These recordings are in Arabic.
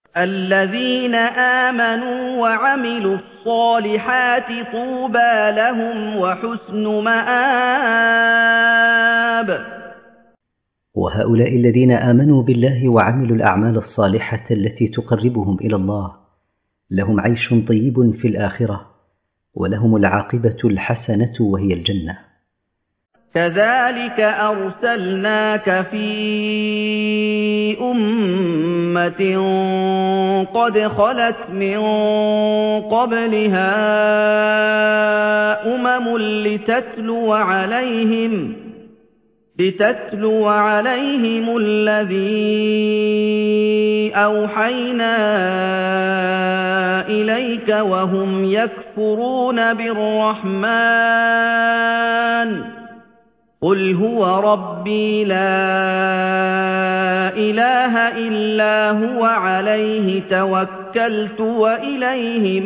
الذين آمنوا وعملوا الصالحات طوبى لهم وحسن مآب. وهؤلاء الذين آمنوا بالله وعملوا الأعمال الصالحة التي تقربهم إلى الله لهم عيش طيب في الآخرة، ولهم العاقبة الحسنة وهي الجنة. كذلك أرسلناك في أمة قد خلت من قبلها أمم لتتلو عليهم الذي أوحينا إليك وهم يكفرون بالرحمن قل هو ربي لا إله إلا هو عليه توكلت وإليه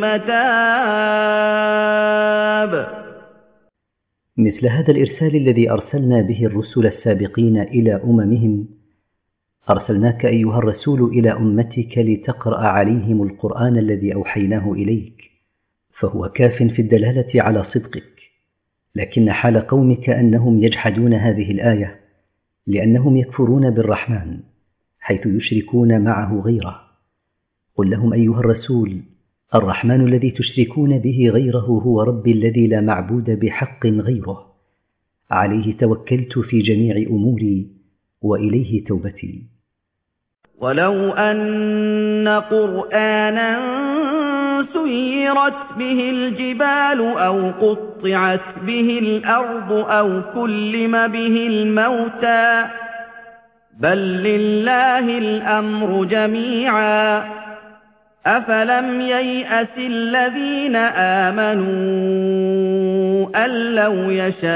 متاب. مثل هذا الإرسال الذي أرسلنا به الرسل السابقين إلى أممهم، أرسلناك أيها الرسول إلى أمتك لتقرأ عليهم القرآن الذي أوحيناه إليك، فهو كاف في الدلالة على صدقك. لكن حال قومك أنهم يجحدون هذه الآية لأنهم يكفرون بالرحمن حيث يشركون معه غيره. قل لهم أيها الرسول: الرحمن الذي تشركون به غيره هو ربي الذي لا معبود بحق غيره، عليه توكلت في جميع أموري وإليه توبتي. ولو أن قرآنا سيرت به الجبال أو قطعت به الأرض أو كلم به الموتى بل لله الأمر جميعا أفلم ييأس الذين آمنوا أن لو يشاء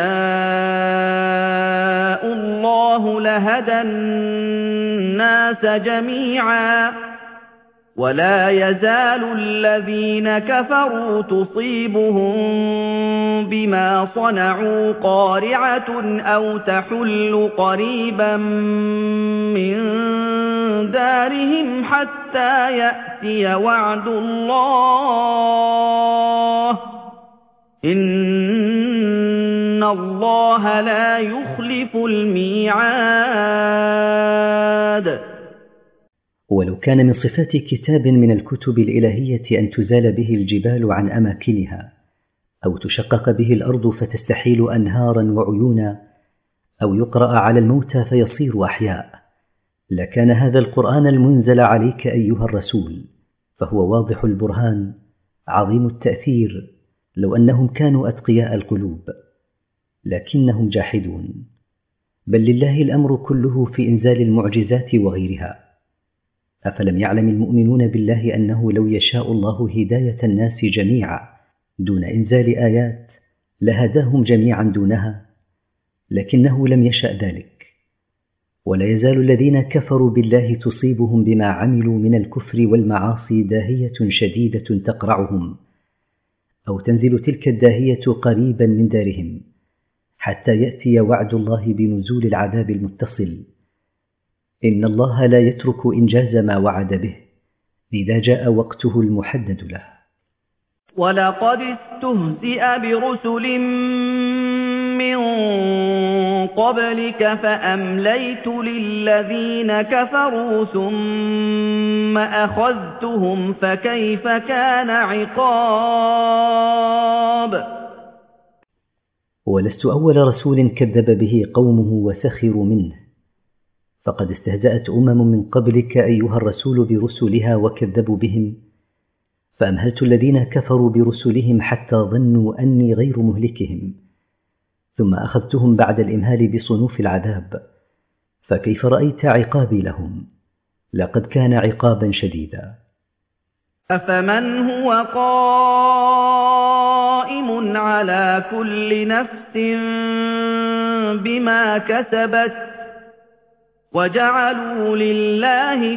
الله لهدى الناس جميعا ولا يزال الذين كفروا تصيبهم بما صنعوا قارعة أو تحل قريبا من دارهم حتى يأتي وعد الله إن الله لا يخلف الميعاد. ولو كان من صفات كتاب من الكتب الإلهية أن تزال به الجبال عن أماكنها، أو تشقق به الأرض فتستحيل أنهارا وعيونا، أو يقرأ على الموتى فيصير أحياء، لكان هذا القرآن المنزل عليك أيها الرسول، فهو واضح البرهان عظيم التأثير لو أنهم كانوا أتقياء القلوب، لكنهم جاحدون. بل لله الأمر كله في إنزال المعجزات وغيرها. أفلم يعلم المؤمنون بالله أنه لو يشاء الله هداية الناس جميعا دون إنزال آيات لهداهم جميعا دونها، لكنه لم يشأ ذلك. ولا يزال الذين كفروا بالله تصيبهم بما عملوا من الكفر والمعاصي داهية شديدة تقرعهم، أو تنزل تلك الداهية قريبا من دارهم حتى يأتي وعد الله بنزول العذاب المتصل. إن الله لا يترك إنجاز ما وعد به إذا جاء وقته المحدد له. ولقد استهزئ برسل من قبلك فأمليت للذين كفروا ثم أخذتهم فكيف كان عقاب. ولست أول رسول كذب به قومه وسخروا منه، فقد استهزأت من قبلك أيها الرسول برسلها وكذبوا بهم، فأمهلت الذين كفروا برسلهم حتى ظنوا أني غير مهلكهم، ثم أخذتهم بعد الإمهال بصنوف العذاب، فكيف رأيت عقابي لهم؟ لقد كان عقابا شديدا. أفمن هو قائم على كل نفس بما كسبت وجعلوا لله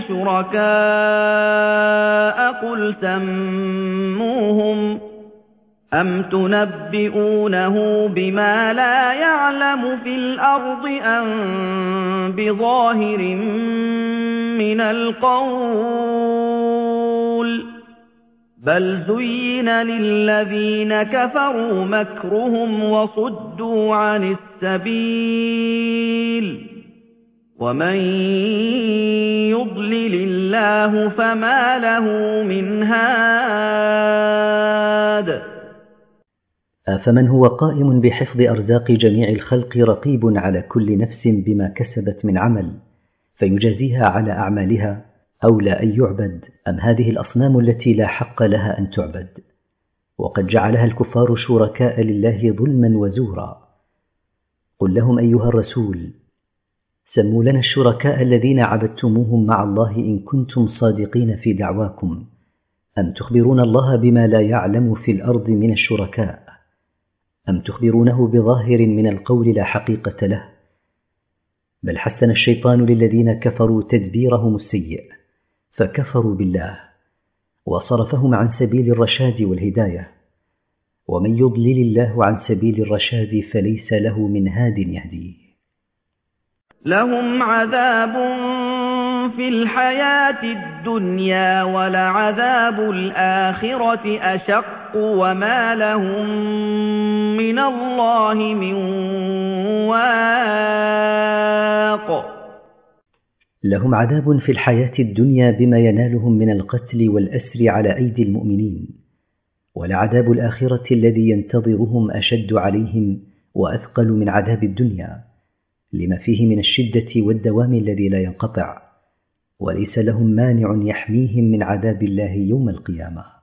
شركاء قل سموهم أم تنبئونه بما لا يعلم في الأرض أم بظاهر من القول بَلْ زُيِّنَ لِلَّذِينَ كَفَرُوا مَكْرُهُمْ وَصُدُّوا عَنِ السَّبِيلِ ۚ وَمَن يُضْلِلِ اللَّهُ فَمَا لَهُ مِنْ هَادٍ أفمن هو قائم بحفظ أرزاق جميع الخلق رقيب على كل نفس بما كسبت من عمل فيجازيها على أعمالها أولى أن يعبد أم هذه الأصنام التي لا حق لها أن تعبد؟ وقد جعلها الكفار شركاء لله ظلما وزورا. قل لهم أيها الرسول: سموا لنا الشركاء الذين عبدتموهم مع الله إن كنتم صادقين في دعواكم، أم تخبرون الله بما لا يعلم في الأرض من الشركاء، أم تخبرونه بظاهر من القول لا حقيقة له؟ بل حسن الشيطان للذين كفروا تدبيرهم السيء فكفروا بالله وصرفهم عن سبيل الرشاد والهداية، ومن يضلل الله عن سبيل الرشاد فليس له من هاد يهديه. لهم عذاب في الحياة الدنيا ولعذاب الآخرة أشق وما لهم من الله من واق. لهم عذاب في الحياة الدنيا بما ينالهم من القتل والأسر على أيدي المؤمنين، ولعذاب الآخرة الذي ينتظرهم أشد عليهم وأثقل من عذاب الدنيا، لما فيه من الشدة والدوام الذي لا ينقطع، وليس لهم مانع يحميهم من عذاب الله يوم القيامة.